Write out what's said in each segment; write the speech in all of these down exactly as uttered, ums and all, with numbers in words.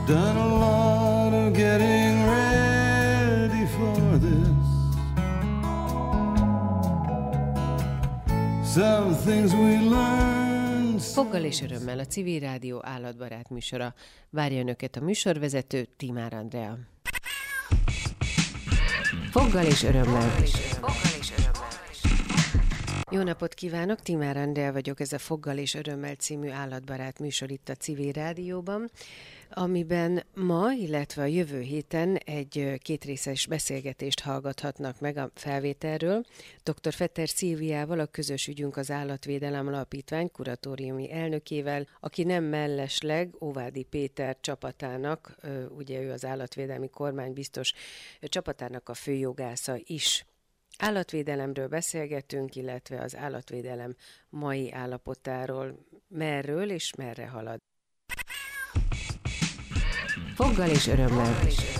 done a lot of getting ready for this. Some things we learn. Foggal és örömmel a Civil Rádió állatbarát műsora. Várja önöket a műsorvezető Timár Andrea. Foggal és örömmel. Jó napot kívánok, Timár Andrea vagyok, ez a Foggal és örömmel című állatbarát műsor itt a Civil Rádióban, amiben ma, illetve a jövő héten egy kétrészes beszélgetést hallgathatnak meg a felvételről. doktor Fetter Szilviával, a Közös ügyünk az Állatvédelem Alapítvány kuratóriumi elnökével, aki nem mellesleg Óvádi Péter csapatának, ugye ő az állatvédelmi kormánybiztos csapatának a főjogásza is. Állatvédelemről beszélgetünk, illetve az állatvédelem mai állapotáról, merről és merre halad. Foggal és örömmel.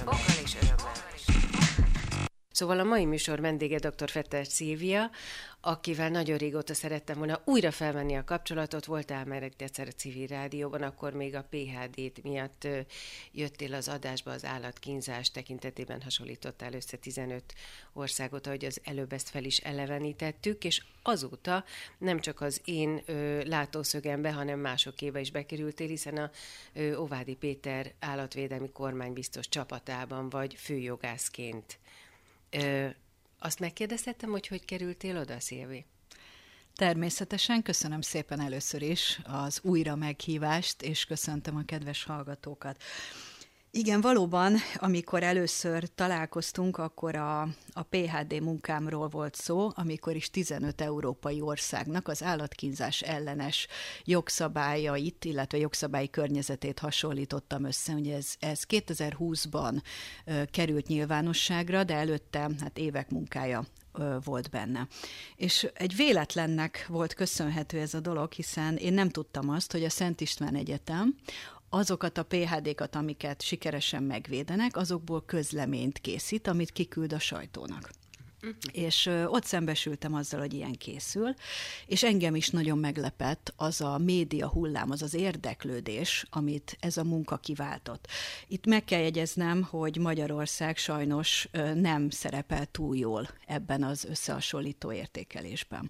Szóval a mai műsor vendége doktor Fetter Szilvia, akivel nagyon régóta szerettem volna újra felvenni a kapcsolatot. Voltál már egyszer a Civil Rádióban, akkor még a pé há dé miatt jöttél az adásba, az állatkínzás tekintetében hasonlítottál össze tizenöt országot, ahogy az előbb ezt fel is elevenítettük, és azóta nem csak az én ö, látószögembe, hanem másokébe is bekerültél, hiszen a ö, Óvádi Péter állatvédelmi kormánybiztos csapatában vagy főjogászként. Ö, azt megkérdeztettem, hogy hogy kerültél oda, Szilvi? Természetesen, köszönöm szépen először is az újra meghívást, és köszöntöm a kedves hallgatókat. Igen, valóban, amikor először találkoztunk, akkor a, a pé há dé munkámról volt szó, amikor is tizenöt európai országnak az állatkínzás ellenes jogszabályait, illetve jogszabályi környezetét hasonlítottam össze. Ugye ez, ez kétezer-húszban ö, került nyilvánosságra, de előtte hát évek munkája ö, volt benne. És egy véletlennek volt köszönhető ez a dolog, hiszen én nem tudtam azt, hogy a Szent István Egyetem azokat a pé há dé-kat, amiket sikeresen megvédenek, azokból közleményt készít, amit kiküld a sajtónak. Uh-huh. És ö, ott szembesültem azzal, hogy ilyen készül, és engem is nagyon meglepett az a média hullám, az az érdeklődés, amit ez a munka kiváltott. Itt meg kell jegyeznem, hogy Magyarország sajnos ö, nem szerepel túl jól ebben az összehasonlító értékelésben.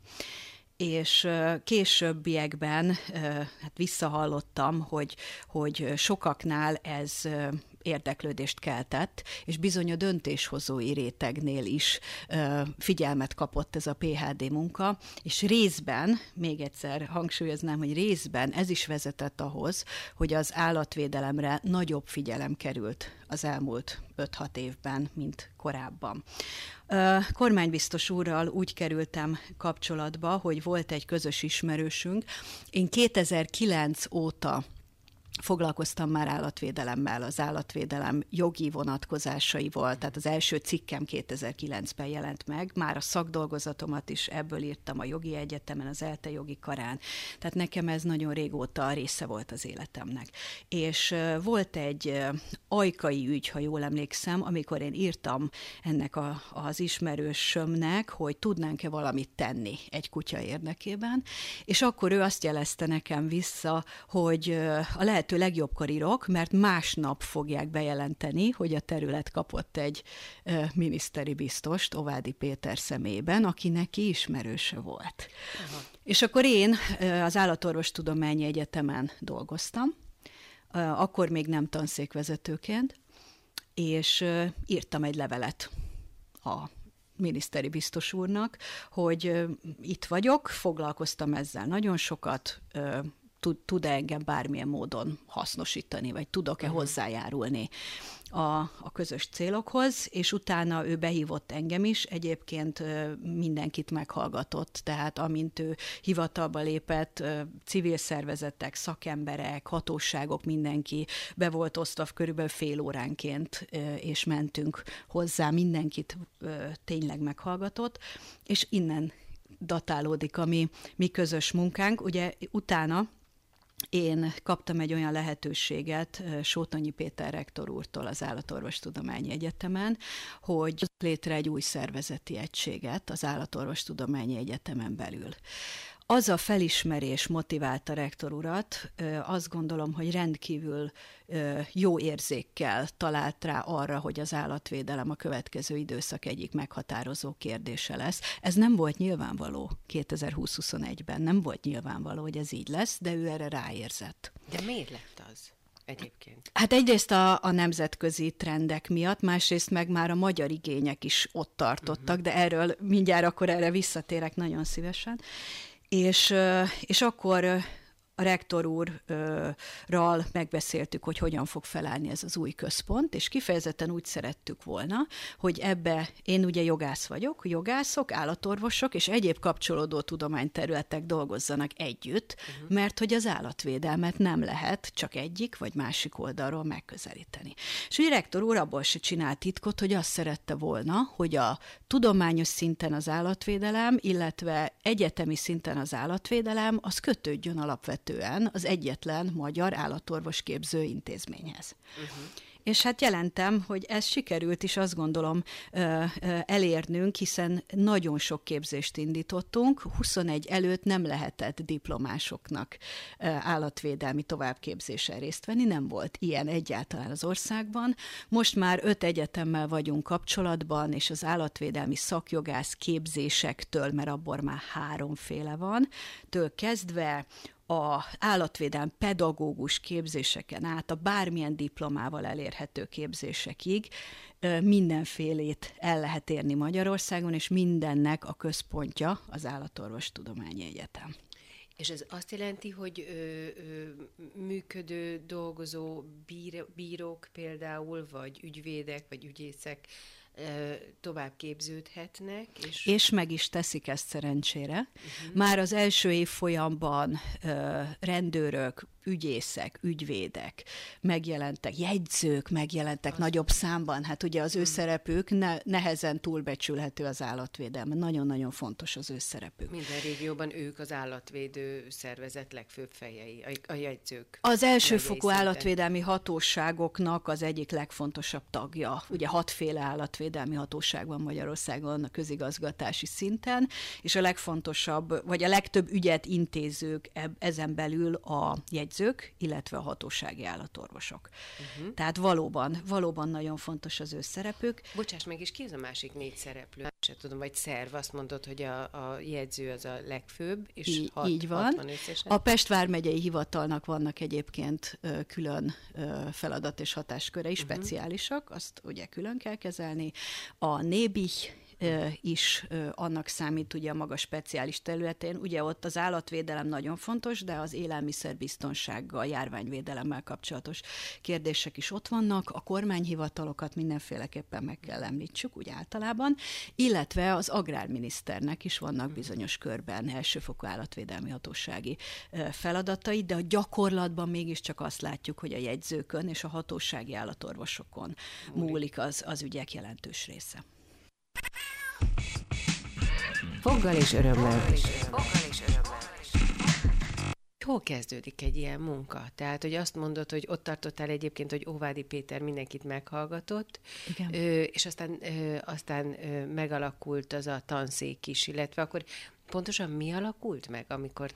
És későbbiekben hát visszahallottam, hogy, hogy sokaknál ez érdeklődést keltett, és bizony a döntéshozói rétegnél is figyelmet kapott ez a pé há dé munka, és részben, még egyszer hangsúlyoznám, hogy részben ez is vezetett ahhoz, hogy az állatvédelemre nagyobb figyelem került az elmúlt öt-hat évben, mint korábban. Kormánybiztos úrral úgy kerültem kapcsolatba, hogy volt egy közös ismerősünk. Én kétezer-kilenc óta foglalkoztam már állatvédelemmel, az állatvédelem jogi vonatkozásaival, tehát az első cikkem kétezer-kilencben jelent meg, már a szakdolgozatomat is ebből írtam a jogi egyetemen, az ELTE jogi karán, tehát nekem ez nagyon régóta része volt az életemnek. És volt egy ajkai ügy, ha jól emlékszem, amikor én írtam ennek a, az ismerősömnek, hogy tudnánk-e valamit tenni egy kutya érdekében, és akkor ő azt jelezte nekem vissza, hogy a lehet legjobbkor írok, mert másnap fogják bejelenteni, hogy a terület kapott egy uh, miniszteri biztost, Óvádi Péter személyében, aki neki ismerőse volt. Aha. És akkor én uh, az Állatorvostudományi Egyetemen dolgoztam, uh, akkor még nem tanszékvezetőként, és uh, írtam egy levelet a miniszteri biztos úrnak, hogy uh, itt vagyok, foglalkoztam ezzel nagyon sokat, uh, tud-e engem bármilyen módon hasznosítani, vagy tudok-e uh-huh. hozzájárulni a, a közös célokhoz, és utána ő behívott engem is, egyébként mindenkit meghallgatott, tehát amint ő hivatalba lépett, civil szervezetek, szakemberek, hatóságok, mindenki be volt osztva körülbelül fél óránként, és mentünk hozzá, mindenkit tényleg meghallgatott, és innen datálódik a mi, mi közös munkánk. Ugye utána én kaptam egy olyan lehetőséget Sótonyi Péter rektor úrtól az Állatorvostudományi Egyetemen, hogy létre egy új szervezeti egységet az Állatorvostudományi Egyetemen belül. Az a felismerés motiválta rektor urat, azt gondolom, hogy rendkívül jó érzékkel talált rá arra, hogy az állatvédelem a következő időszak egyik meghatározó kérdése lesz. Ez nem volt nyilvánvaló kétezer-húsz-huszonegyben, nem volt nyilvánvaló, hogy ez így lesz, de ő erre ráérzett. De miért lett az egyébként? Hát egyrészt a, a nemzetközi trendek miatt, másrészt meg már a magyar igények is ott tartottak, uh-huh. de erről mindjárt akkor erre visszatérek nagyon szívesen. És, és akkor a rektor úrral megbeszéltük, hogy hogyan fog felállni ez az új központ, és kifejezetten úgy szerettük volna, hogy ebbe, én ugye jogász vagyok, jogászok, állatorvosok és egyéb kapcsolódó tudományterületek dolgozzanak együtt, uh-huh. mert hogy az állatvédelmet nem lehet csak egyik vagy másik oldalról megközelíteni. És ugye rektor úr abból se csinált titkot, hogy azt szerette volna, hogy a tudományos szinten az állatvédelem, illetve egyetemi szinten az állatvédelem, az kötődjön alapvetően az egyetlen magyar állatorvosképző intézményhez. Uh-huh. És hát jelentem, hogy ez sikerült is, azt gondolom, elérnünk, hiszen nagyon sok képzést indítottunk. huszonegy előtt nem lehetett diplomásoknak állatvédelmi továbbképzésen részt venni, nem volt ilyen egyáltalán az országban. Most már öt egyetemmel vagyunk kapcsolatban, és az állatvédelmi szakjogász képzésektől, mert abból már háromféle van, től kezdve a állatvédelmi pedagógus képzéseken át, a bármilyen diplomával elérhető képzésekig mindenfélét el lehet érni Magyarországon, és mindennek a központja az Állatorvostudományi Egyetem. És ez azt jelenti, hogy ö, ö, működő, dolgozó bír, bírók például, vagy ügyvédek, vagy ügyészek tovább képződhetnek. És... és meg is teszik ezt szerencsére. Uh-huh. Már az első évfolyamban uh, rendőrök, ügyészek, ügyvédek megjelentek, jegyzők megjelentek az nagyobb számban. Hát ugye az ő szerepük ne, nehezen túlbecsülhető az állatvédelme. Nagyon-nagyon fontos az ő szerepük. Minden régióban ők az állatvédő szervezet legfőbb fejei, a, a jegyzők. Az elsőfokú állatvédelmi hatóságoknak az egyik legfontosabb tagja. Ugye hatféle állatvédelmi hatóság van Magyarországon a közigazgatási szinten, és a legfontosabb, vagy a legtöbb ügyet intézők ezen belül a jegyzők, illetve a hatósági állatorvosok. Uh-huh. Tehát valóban, valóban nagyon fontos az ő szerepük. Bocsáss meg, és ki az a másik négy szereplő? Se tudom, vagy szerv, azt mondod, hogy a, a jegyző az a legfőbb, és így, hat, így van. A Pest vármegyei hivatalnak vannak egyébként ö, külön ö, feladat és hatáskörei, uh-huh. speciálisak, azt ugye külön kell kezelni. A Nébih is annak számít ugye a maga speciális területén. Ugye ott az állatvédelem nagyon fontos, de az élelmiszerbiztonsággal, járványvédelemmel kapcsolatos kérdések is ott vannak. A kormányhivatalokat mindenféleképpen meg kell említsük, úgy általában, illetve az agrárminiszternek is vannak bizonyos körben elsőfokú állatvédelmi hatósági feladatai, de a gyakorlatban mégiscsak azt látjuk, hogy a jegyzőkön és a hatósági állatorvosokon múlik az, az ügyek jelentős része. Foggal és örömmel. Hol kezdődik egy ilyen munka? Tehát, hogy azt mondod, hogy ott tartottál egyébként, hogy Óvádi Péter mindenkit meghallgatott, ö, és aztán, ö, aztán ö, megalakult az a tanszék is, illetve akkor pontosan mi alakult meg, amikor...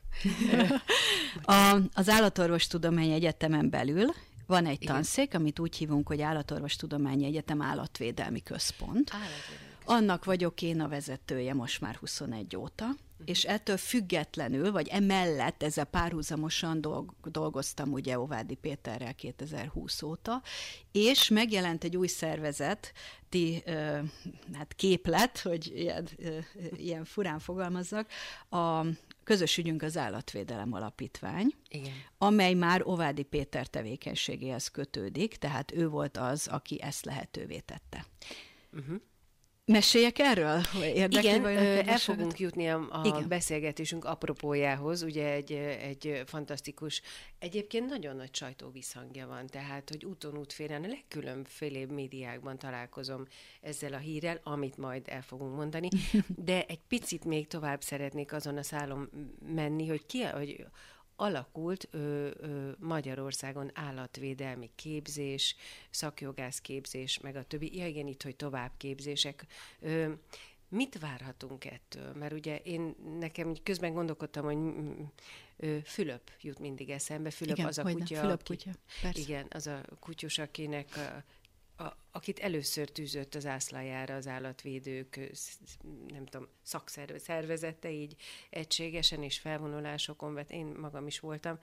a, az Állatorvostudományi Egyetemen belül van egy Igen. tanszék, amit úgy hívunk, hogy Állatorvostudományi Egyetem Állatvédelmi Központ. Állatvédelmi. Annak vagyok én a vezetője most már huszonegy óta, uh-huh. és ettől függetlenül, vagy emellett ezzel párhuzamosan dolg, dolgoztam ugye Óvádi Péterrel kétezer-húsz óta, és megjelent egy új szervezeti ö, hát képlet, hogy ilyen, ö, ilyen furán fogalmazzak, a Közös ügyünk az Állatvédelem Alapítvány, Igen. amely már Óvádi Péter tevékenységéhez kötődik, tehát ő volt az, aki ezt lehetővé tette. Uh-huh. Meséljek erről? Érdekli, Igen, el fogunk jutni a, a beszélgetésünk apropójához, ugye egy, egy fantasztikus, egyébként nagyon nagy sajtóvisszhangja van, tehát, hogy úton útfélen a legkülönfélébb médiákban találkozom ezzel a hírrel, amit majd el fogunk mondani, de egy picit még tovább szeretnék azon a szálon menni, hogy ki, hogy alakult ö, ö, Magyarországon állatvédelmi képzés, szakjogász képzés, meg a többi, ja igen, itt, hogy továbbképzések. Ö, mit várhatunk ettől? Mert ugye én nekem közben gondolkodtam, hogy Fülöp jut mindig eszembe. Fülöp igen, az a kutya, Fülöp aki, kutya. Persze. Igen, az a kutyus, akinek a, a, akit először tűzött az ászlajára az állatvédők, nem tudom, szakszervezete így egységesen és felvonulásokon vett, én magam is voltam.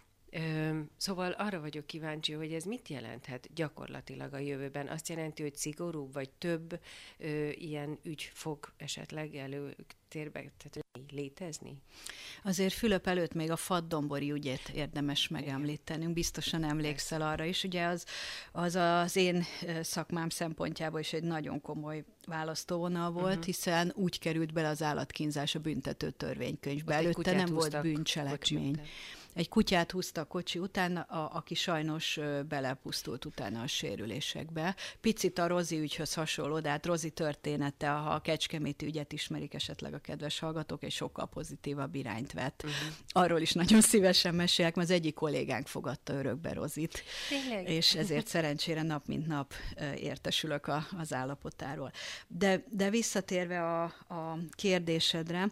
Szóval arra vagyok kíváncsi, hogy ez mit jelenthet gyakorlatilag a jövőben. Azt jelenti, hogy szigorúbb vagy több ö, ilyen ügy fog esetleg előtérbe tehát létezni? Azért Fülöp előtt még a Fadddombori ügyét érdemes megemlítenünk. Biztosan emlékszel arra is. Ugye az az, az én szakmám szempontjából is egy nagyon komoly választóvonal volt, uh-huh. hiszen úgy került bele az állatkínzás a büntető törvénykönyvbe. Előtte nem volt bűncselekmény. Egy kutyát húzta a kocsi után, a, aki sajnos belepusztult utána a sérülésekbe. Picit a Rozi ügyhöz hasonló, de hát Rozi története, ha a kecskeméti ügyet ismerik esetleg a kedves hallgatók, egy sokkal pozitívabb irányt vett. Uh-huh. Arról is nagyon szívesen mesélek, mert az egyik kollégánk fogadta örökbe Rozit. Tényleg? És ezért szerencsére nap mint nap értesülök a, az állapotáról. De, de visszatérve a, a kérdésedre,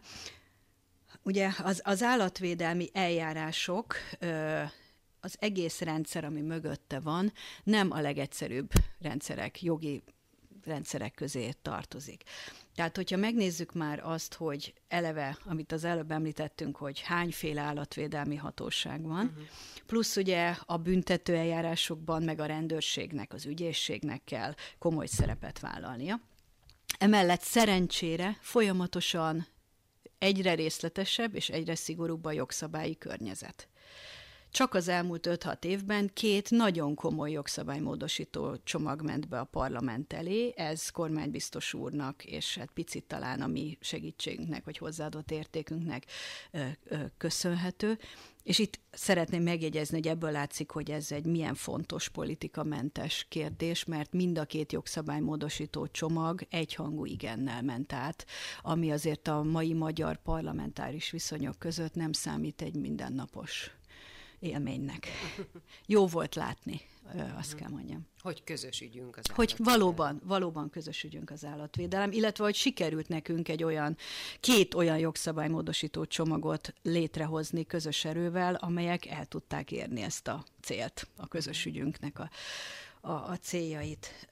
ugye az, az állatvédelmi eljárások, az egész rendszer, ami mögötte van, nem a legegyszerűbb rendszerek, jogi rendszerek közé tartozik. Tehát, hogyha megnézzük már azt, hogy eleve, amit az előbb említettünk, hogy hányféle állatvédelmi hatóság van, uh-huh. plusz ugye a büntető eljárásokban, meg a rendőrségnek, az ügyészségnek kell komoly szerepet vállalnia. Emellett szerencsére folyamatosan egyre részletesebb és egyre szigorúbb a jogszabályi környezet. Csak az elmúlt öt-hat évben két nagyon komoly jogszabálymódosító csomag ment be a parlament elé, ez kormánybiztos úrnak, és hát picit talán a mi segítségünknek, vagy hozzáadott értékünknek ö, ö, köszönhető. És itt szeretném megjegyezni, hogy ebből látszik, hogy ez egy milyen fontos politikamentes kérdés, mert mind a két jogszabálymódosító csomag egyhangú igennel ment át, ami azért a mai magyar parlamentáris viszonyok között nem számít egy mindennapos élménynek. Jó volt látni, azt kell mondjam. Hogy közös ügyünk az Hogy valóban, valóban közös ügyünk az állatvédelem, illetve hogy sikerült nekünk egy olyan, két olyan jogszabálymódosító csomagot létrehozni közös erővel, amelyek el tudták érni ezt a célt, a közös ügyünknek a, a, a céljait.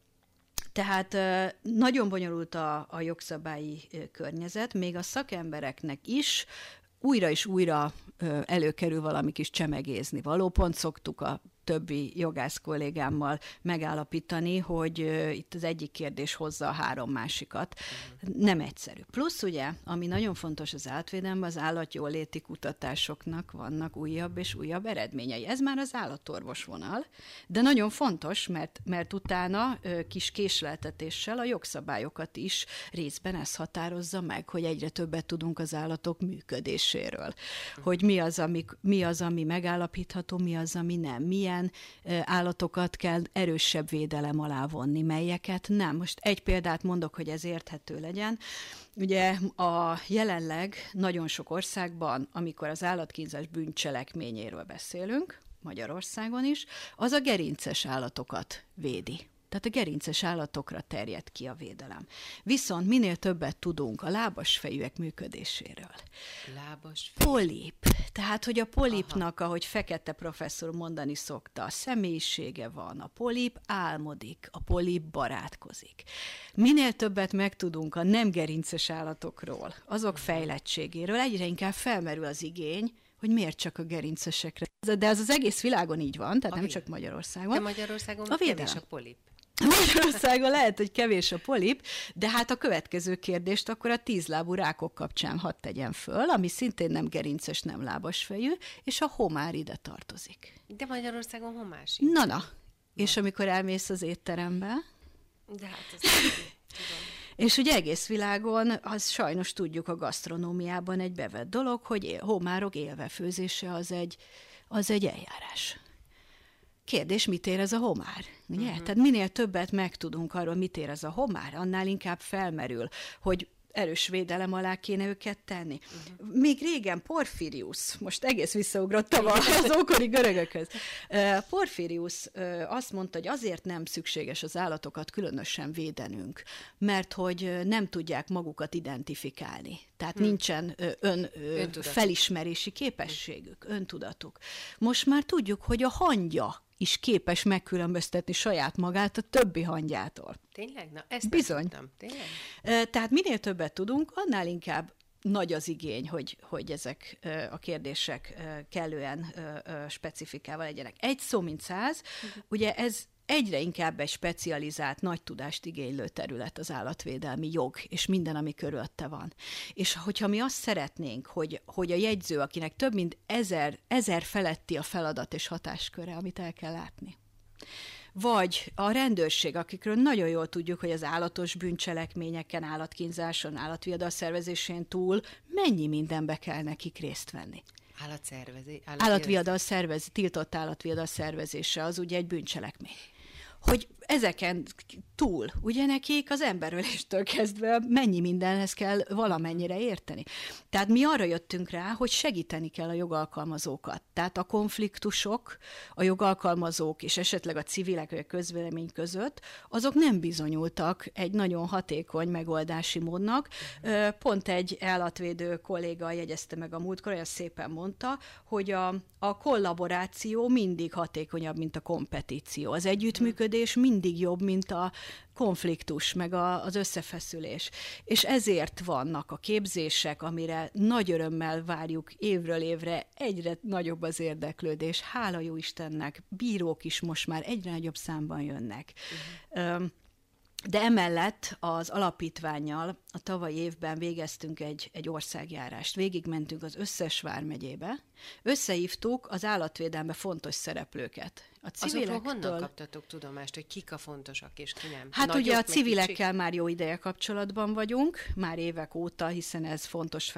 Tehát nagyon bonyolult a, a jogszabályi környezet, még a szakembereknek is újra és újra előkerül valami kis csemegézni való. Pont szoktuk a többi jogász kollégámmal megállapítani, hogy itt az egyik kérdés hozza a három másikat. Nem egyszerű. Plusz ugye, ami nagyon fontos az állatvédelemben, az állatjóléti kutatásoknak vannak újabb és újabb eredményei. Ez már az állatorvos vonal, de nagyon fontos, mert, mert utána kis késleltetéssel a jogszabályokat is részben ez határozza meg, hogy egyre többet tudunk az állatok működéséről. Hogy mi az, ami, mi az, ami megállapítható, mi az, ami nem. Milyen állatokat kell erősebb védelem alá vonni, melyeket nem. Most egy példát mondok, hogy ez érthető legyen. Ugye a jelenleg nagyon sok országban, amikor az állatkínzás bűncselekményéről beszélünk, Magyarországon is, az a gerinces állatokat védi. Tehát a gerinces állatokra terjed ki a védelem. Viszont minél többet tudunk a lábasfejűek működéséről. Lábasfejű? Polip. Tehát, hogy a polipnak, aha. ahogy Fekete professzor mondani szokta, a személyisége van, a polip álmodik, a polip barátkozik. Minél többet megtudunk a nem gerinces állatokról, azok fejlettségéről, egyre inkább felmerül az igény, hogy miért csak a gerincesekre. De ez az egész világon így van, tehát a nem csak Magyarországon. De Magyarországon a kevés a polip. Magyarországon lehet, hogy kevés a polip, de hát a következő kérdést akkor a tízlábú rákok kapcsán hadd tegyen föl, ami szintén nem gerinces, nem lábasfejű, és a homár ide tartozik. De Magyarországon homár is. Na, na. És amikor elmész az étterembe... De hát ez tudom. És ugye egész világon, az sajnos tudjuk a gasztronómiában egy bevett dolog, hogy homárok élve főzése az egy, az egy eljárás. Kérdés, mit ér ez a homár? Ugye? Uh-huh. Tehát minél többet megtudunk arról, mit ér ez a homár, annál inkább felmerül, hogy erős védelem alá kéne őket tenni. Uh-huh. Még régen Porfirius, most egész visszaugrottam az ókori görögökhöz. Porfirius azt mondta, hogy azért nem szükséges az állatokat különösen védenünk, mert hogy nem tudják magukat identifikálni. Tehát hmm. nincsen ön, felismerési képességük, öntudatuk. Most már tudjuk, hogy a hangya is képes megkülönböztetni saját magát a többi hangyától. Tényleg? Na, ezt bizony. Tényleg? Tehát minél többet tudunk, annál inkább nagy az igény, hogy, hogy ezek a kérdések kellően specifikálva legyenek. Egy szó, mint száz, uh-huh. ugye ez egyre inkább egy specializált, nagy tudást igénylő terület az állatvédelmi jog, és minden, ami körülötte van. És hogyha mi azt szeretnénk, hogy, hogy a jegyző, akinek több mint ezer, ezer feletti a feladat és hatásköre, amit el kell látni, vagy a rendőrség, akikről nagyon jól tudjuk, hogy az állatos bűncselekményeken, állatkínzáson, állatviadalszervezésén túl mennyi mindenbe kell nekik részt venni. Állatszervezés. Állatviadal szervez, tiltott állatviadal szervezése az ugye egy bűncselekmény. Hogy ezeken túl, ugye nekik az emberöléstől kezdve mennyi mindenhez kell valamennyire érteni. Tehát mi arra jöttünk rá, hogy segíteni kell a jogalkalmazókat. Tehát a konfliktusok, a jogalkalmazók és esetleg a civilek vagy a közvélemény között, azok nem bizonyultak egy nagyon hatékony megoldási módnak. Pont egy állatvédő kolléga jegyezte meg a múltkor, olyan szépen mondta, hogy a, a kollaboráció mindig hatékonyabb, mint a kompetíció. Az együttműködés mindig jobb, mint a konfliktus, meg a, az összefeszülés. És ezért vannak a képzések, amire nagy örömmel várjuk évről évre, egyre nagyobb az érdeklődés. Hála jó Istennek, bírók is most már egyre nagyobb számban jönnek. Uh-huh. De emellett az alapítvánnyal a tavalyi évben végeztünk egy, egy országjárást. Végigmentünk az összes vármegyébe, összehívtuk az állatvédelemben fontos szereplőket. A civilektől... Azokról honnan kaptatok tudomást, hogy kik a fontosak és ki nem? Hát nagyok, ugye a civilekkel kicsik? Már jó ideje kapcsolatban vagyunk, már évek óta, hiszen ez fontos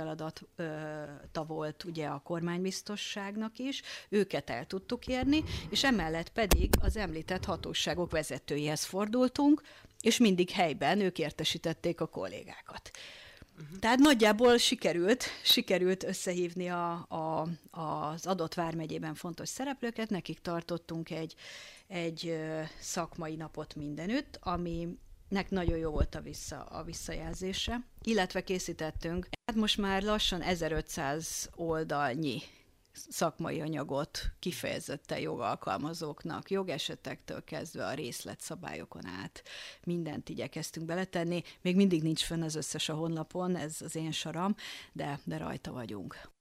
feladata volt ugye a kormánybiztosságnak is, őket el tudtuk érni, és emellett pedig az említett hatóságok vezetőihez fordultunk, és mindig helyben ők értesítették a kollégákat. Uh-huh. Tehát nagyjából sikerült, sikerült összehívni a, a, az adott vármegyében fontos szereplőket, nekik tartottunk egy, egy szakmai napot mindenütt, aminek nagyon jó volt a, vissza, a visszajelzése, illetve készítettünk, hát most már lassan ezerötszáz oldalnyi szakmai anyagot kifejezetten jogalkalmazóknak, jogesetektől kezdve a részletszabályokon át mindent igyekeztünk beletenni. Még mindig nincs fönn az összes a honlapon, ez az én saram, de, de rajta vagyunk.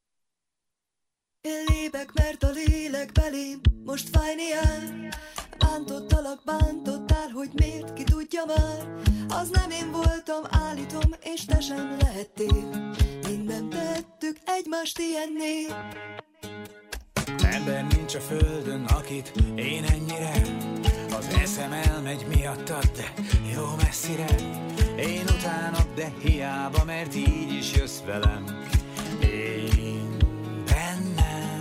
Én lépek, mert a lélek belém most fájni jár. Bántottalak, bántottál, hogy miért, ki tudja már. Az nem én voltam, állítom, és te sem lehettél. Minden tettük egymást ilyenné. Ember nincs a földön, akit én ennyire. Az eszem elmegy miattad, de jó messzire. Én utánad, de hiába, mert így is jössz velem. Én bennem.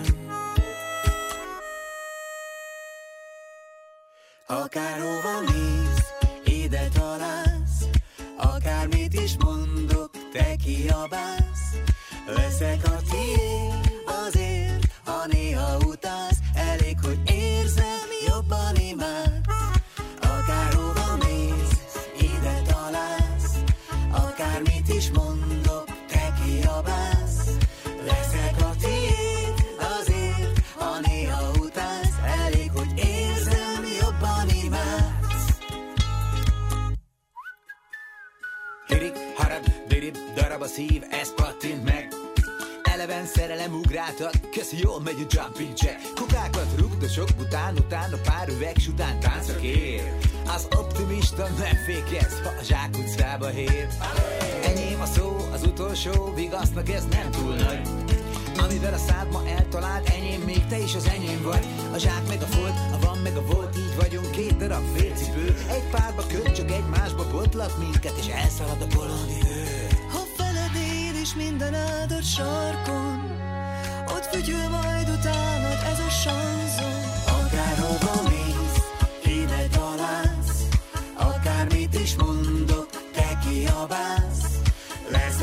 Akárhova mész, ide találsz. Akármit is mondok, te kiabálsz. Leszek a tiéd azért, ha néha utálsz. Elég, hogy érzem, jobban imád. Akárhova mész, ide találsz. Akármit is mondok, te kiabálsz. Leszek a tiéd azért, ha néha utálsz. Elég, hogy érzem, jobban imádsz. Hirik, harad, dirib, darab a szív, ez pattint meg. Eleven szerelem ugráltat, köszi, jól megy a jumping jack. Kukákat rugdosok, után, utána pár üvegs után táncra kér. Az optimista nem fékez, ha a zsákutcába hér. Enyém a szó, az utolsó, vigasznak ez nem túl nagy. Amivel a szád ma eltalált, enyém, még te is az enyém vagy. A zsák meg a folt, a van meg a volt, így vagyunk két darab félcipő. Egy párba köt, csak egymásba botlak minket, és elszalad a bolond idő. És minden áldott sarkon, ott fügyül majd utánad ez a sanzon. Akárhova mész, ide találsz. Akármit is mondok, te kiabálsz. Lesz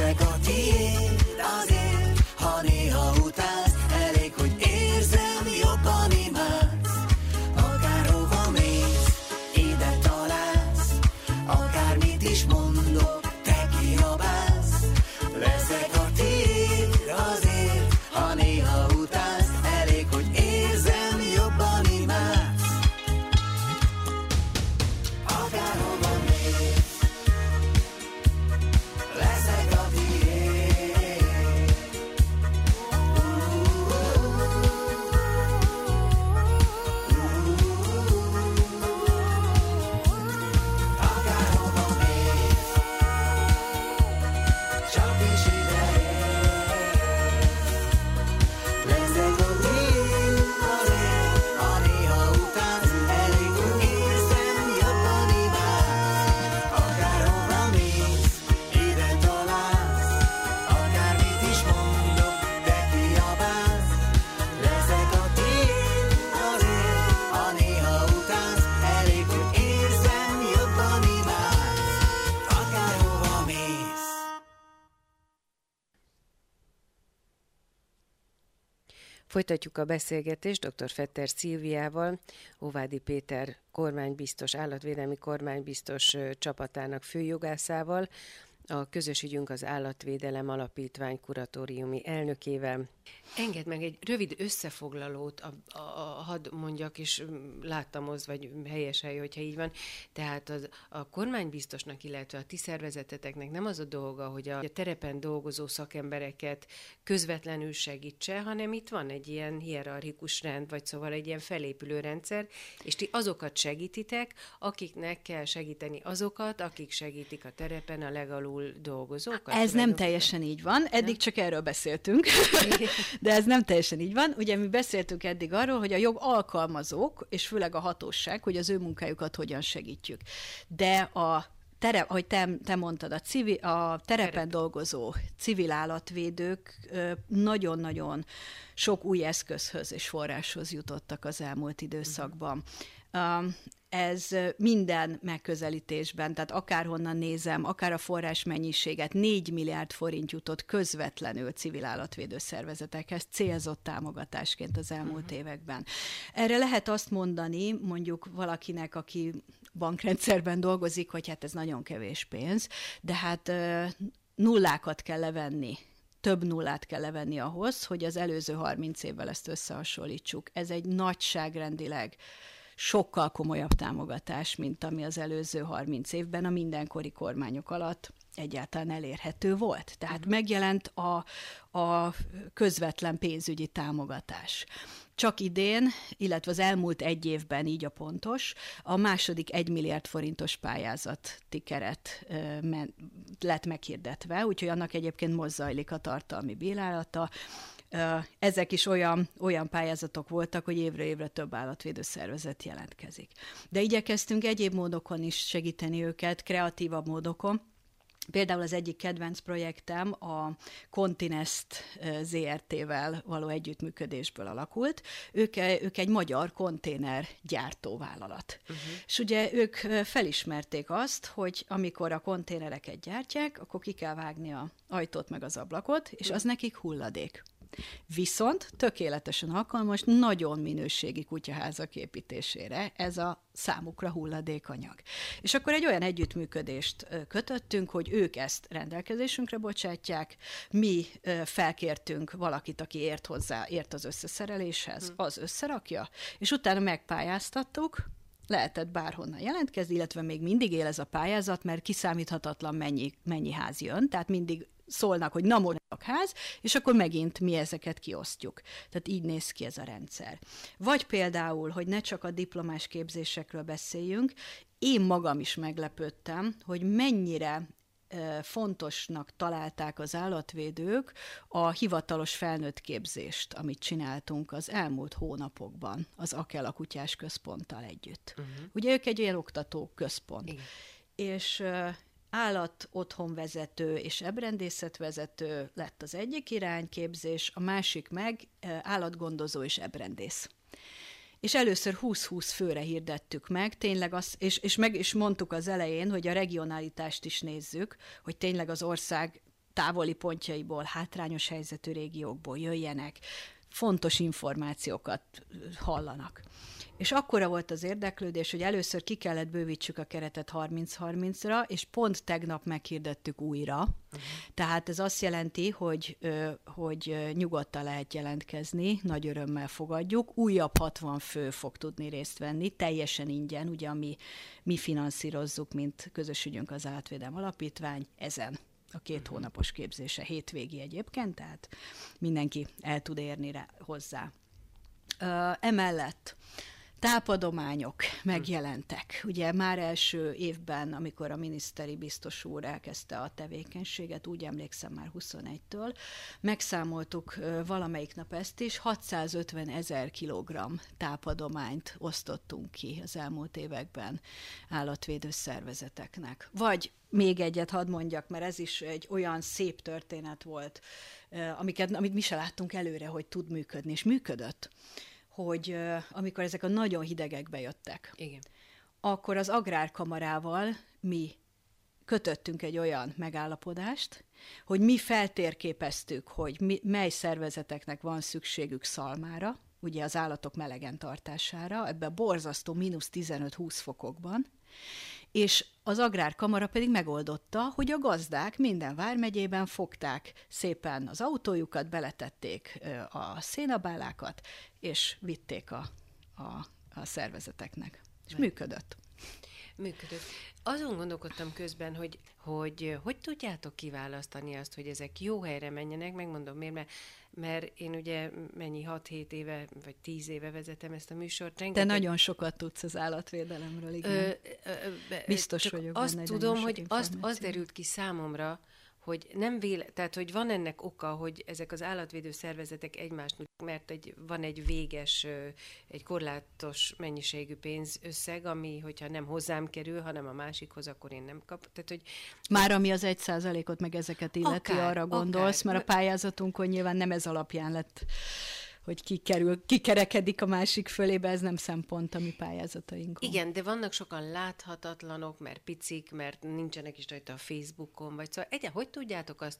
Folytatjuk a beszélgetést dr. Fetter Szilviával, Óvádi Péter kormánybiztos, állatvédelmi kormánybiztos csapatának főjogászával, a Közös ügyünk az Állatvédelem Alapítvány kuratóriumi elnökével. Engedd meg egy rövid összefoglalót, a, a, a, hadd mondjak, és láttam az, vagy helyesen, hogyha így van. Tehát az, a kormánybiztosnak, illetve a ti szervezeteteknek nem az a dolga, hogy a, a terepen dolgozó szakembereket közvetlenül segítse, hanem itt van egy ilyen hierarchikus rend, vagy szóval egy ilyen felépülő rendszer, és ti azokat segítitek, akiknek kell segíteni azokat, akik segítik a terepen a legalul dolgozókat. Ez nem teljesen így van, eddig nem? Csak erről beszéltünk. De ez nem teljesen így van. Ugye mi beszéltünk eddig arról, hogy a jog alkalmazók, és főleg a hatóság, hogy az ő munkájukat hogyan segítjük. De a terep, ahogy te, te mondtad, a, civil, a terepen Terep. dolgozó civil állatvédők nagyon-nagyon sok új eszközhöz és forráshoz jutottak az elmúlt időszakban. Uh-huh. Ez minden megközelítésben, tehát akárhonnan nézem, akár a forrásmennyiséget, négy milliárd forint jutott közvetlenül civil állatvédő szervezetekhez célzott támogatásként az elmúlt uh-huh. években. Erre lehet azt mondani, mondjuk valakinek, aki bankrendszerben dolgozik, hogy hát ez nagyon kevés pénz, de hát nullákat kell levenni. Több nullát kell levenni ahhoz, hogy az előző harminc évvel ezt összehasonlítsuk. Ez egy nagyságrendileg sokkal komolyabb támogatás, mint ami az előző harminc évben a mindenkori kormányok alatt egyáltalán elérhető volt. Tehát uh-huh. megjelent a, a közvetlen pénzügyi támogatás. Csak idén, illetve az elmúlt egy évben, így a pontos, a második egy milliárd forintos pályázati keret uh, lett meghirdetve, úgyhogy annak egyébként most zajlik a tartalmi bírálata. Ezek is olyan, olyan pályázatok voltak, hogy évre évre több állatvédő szervezet jelentkezik. De igyekeztünk egyéb módokon is segíteni őket, kreatívabb módokon. Például az egyik kedvenc projektem a Continest zé er té-vel való együttműködésből alakult. Ők, ők egy magyar konténer gyártóvállalat. Uh-huh. És ugye ők felismerték azt, hogy amikor a konténereket gyártják, akkor ki kell vágni az ajtót meg az ablakot, és az nekik hulladék. Viszont tökéletesen alkalmas nagyon minőségi kutyaházak építésére ez a számukra hulladékanyag. És akkor egy olyan együttműködést kötöttünk, hogy ők ezt rendelkezésünkre bocsátják, mi felkértünk valakit, aki ért hozzá, ért az összeszereléshez, az összerakja, és utána megpályáztattuk, lehetett bárhonnan jelentkezni, illetve még mindig él ez a pályázat, mert kiszámíthatatlan mennyi, mennyi ház jön, tehát mindig szólnak, hogy na most a ház, és akkor megint mi ezeket kiosztjuk. Tehát így néz ki ez a rendszer. Vagy például, hogy ne csak a diplomás képzésekről beszéljünk, én magam is meglepődtem, hogy mennyire fontosnak találták az állatvédők a hivatalos felnőtt képzést, amit csináltunk az elmúlt hónapokban az Akela kutyás központtal együtt. Uh-huh. Ugye ők egy olyan oktató központ. Igen. És állat otthonvezető és ebrendészetvezető lett az egyik irányképzés, a másik meg állatgondozó és ebrendész. És először húsz-húsz főre hirdettük meg, tényleg az, és, és meg is mondtuk az elején, hogy a regionalitást is nézzük, hogy tényleg az ország távoli pontjaiból, hátrányos helyzetű régiókból jöjjenek, fontos információkat hallanak. És akkora volt az érdeklődés, hogy először ki kellett bővítsük a keretet harminc harmincra, és pont tegnap meghirdettük újra. Uh-huh. Tehát ez azt jelenti, hogy, hogy nyugodtan lehet jelentkezni, nagy örömmel fogadjuk. Újabb hatvan fő fog tudni részt venni, teljesen ingyen, ugye ami mi finanszírozzuk, mint Közös ügyünk az Állatvédelem Alapítvány, ezen a két uh-huh. hónapos képzése, hétvégi egyébként, tehát mindenki el tud érni rá, hozzá. Uh, emellett tápadományok megjelentek. Ugye már első évben, amikor a miniszteri biztos úr elkezdte a tevékenységet, úgy emlékszem már huszonegytől, megszámoltuk valamelyik nap ezt is, hatszázötven ezer kilogramm tápadományt osztottunk ki az elmúlt években állatvédő szervezeteknek. Vagy még egyet hadd mondjak, mert ez is egy olyan szép történet volt, amiket, amit mi se láttunk előre, hogy tud működni, és működött, hogy uh, amikor ezek a nagyon hidegek bejöttek, igen, akkor az Agrárkamarával mi kötöttünk egy olyan megállapodást, hogy mi feltérképeztük, hogy mi, mely szervezeteknek van szükségük szalmára, ugye az állatok melegen tartására, ebben a borzasztó mínusz tizenöt-húsz fokokban, és az Agrárkamara pedig megoldotta, hogy a gazdák minden vármegyében fogták szépen az autójukat, beletették a szénabálákat, és vitték a, a, a szervezeteknek. És Meg. működött. Működött. Azon gondolkodtam közben, hogy, hogy hogy tudjátok kiválasztani azt, hogy ezek jó helyre menjenek, megmondom miért, mert, mert én ugye mennyi hat-hét éve, vagy tíz éve vezetem ezt a műsort. Rengeteg... De nagyon sokat tudsz az állatvédelemről, igen. Ö, ö, ö, Biztos csak vagyok azt benne, tudom, hogy azt, az derült ki számomra, hogy nem véle, tehát hogy van ennek oka, hogy ezek az állatvédő szervezetek egymást, mert egy, van egy véges, egy korlátos mennyiségű pénzösszeg, ami, hogyha nem hozzám kerül, hanem a másikhoz, akkor én nem kap. Tehát, hogy már ami az egy százalékot meg ezeket illeti, akár, arra gondolsz, akár. Mert a pályázatunkon nyilván nem ez alapján lett, hogy ki kerül, kikerekedik a másik fölébe, ez nem szempont a mi pályázatainkon. Igen, de vannak sokan láthatatlanok, mert picik, mert nincsenek is rajta a Facebookon, vagy szóval egyen, hogy tudjátok azt,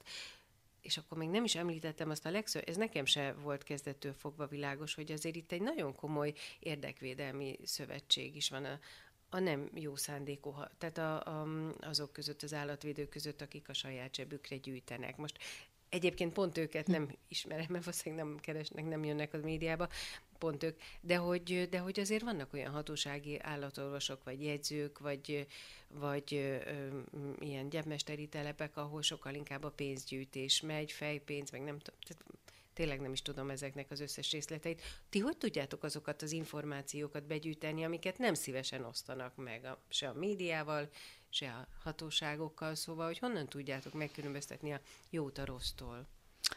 és akkor még nem is említettem azt a legször, ez nekem se volt kezdettől fogva világos, hogy azért itt egy nagyon komoly érdekvédelmi szövetség is van a, a nem jó szándékú, tehát a, a, azok között, az állatvédők között, akik a saját zsebükre gyűjtenek. Most egyébként pont őket nem ismerem, mert valószínűleg nem keresnek, nem jönnek a médiába, pont ők, de hogy, de hogy azért vannak olyan hatósági állatorvosok, vagy jegyzők, vagy, vagy ö, ö, ilyen gyepmesteri telepek, ahol sokkal inkább a pénzgyűjtés megy, fejpénz, meg nem tudom, tehát tényleg nem is tudom ezeknek az összes részleteit. Ti hogy tudjátok azokat az információkat begyűjteni, amiket nem szívesen osztanak meg a, se a médiával, se a hatóságokkal, szóval, hogy honnan tudjátok megkülönböztetni a jót a rossztól?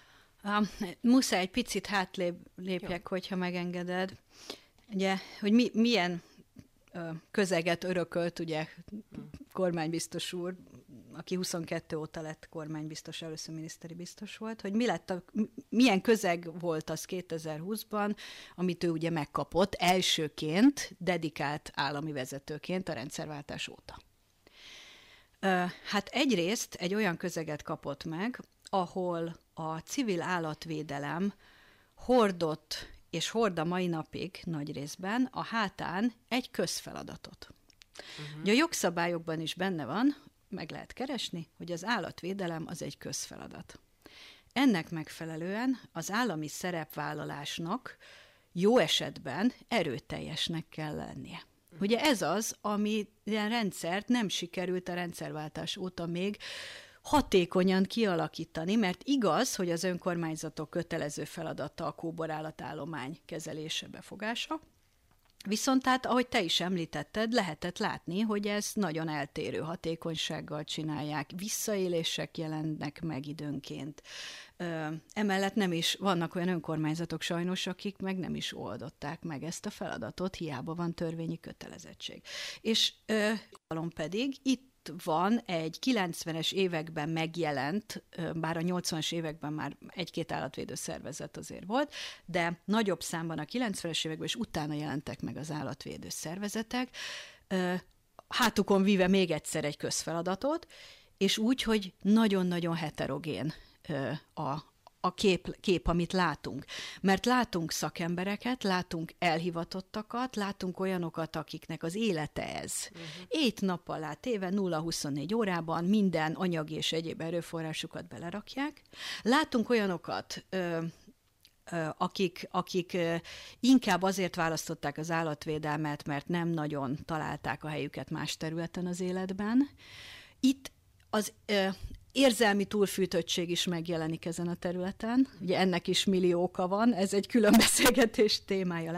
Uh, muszáj egy picit hátlépjek, Jó. hogyha megengeded. Ugye, hogy mi, milyen uh, közeget örökölt, ugye, hmm. kormánybiztos úr, aki huszonkettő óta lett kormánybiztos, először miniszteri biztos volt, hogy mi lett a, milyen közeg volt az kétezer-húszban, amit ő ugye megkapott elsőként, dedikált állami vezetőként a rendszerváltás óta. Hát egyrészt egy olyan közeget kapott meg, ahol a civil állatvédelem hordott, és hord a mai napig nagy részben a hátán egy közfeladatot. Uh-huh. Ugye a jogszabályokban is benne van, meg lehet keresni, hogy az állatvédelem az egy közfeladat. Ennek megfelelően az állami szerepvállalásnak jó esetben erőteljesnek kell lennie. Ugye ez az, ami ilyen rendszert nem sikerült a rendszerváltás óta még hatékonyan kialakítani, mert igaz, hogy az önkormányzatok kötelező feladata a kóborállatállomány kezelése, befogása, viszont hát, ahogy te is említetted, lehetett látni, hogy ezt nagyon eltérő hatékonysággal csinálják, visszaélések jelennek meg időnként. Ö, emellett nem is, vannak olyan önkormányzatok sajnos, akik meg nem is oldották meg ezt a feladatot, hiába van törvényi kötelezettség. És ö, pedig itt van egy kilencvenes években megjelent, bár a nyolcvanas években már egy-két állatvédő szervezet azért volt, de nagyobb számban a kilencvenes években és utána jelentek meg az állatvédő szervezetek, hátukon víve még egyszer egy közfeladatot, és úgy, hogy nagyon-nagyon heterogén a a kép, kép, amit látunk. Mert látunk szakembereket, látunk elhivatottakat, látunk olyanokat, akiknek az élete ez. Uh-huh. Ét nap alá téve nulla huszonnégy órában minden anyagi és egyéb erőforrásukat belerakják. Látunk olyanokat, ö, ö, akik, akik ö, inkább azért választották az állatvédelmet, mert nem nagyon találták a helyüket más területen az életben. Itt az ö, érzelmi túlfűtöttség is megjelenik ezen a területen. Ugye ennek is millió oka van, ez egy külön beszélgetés témája lesz.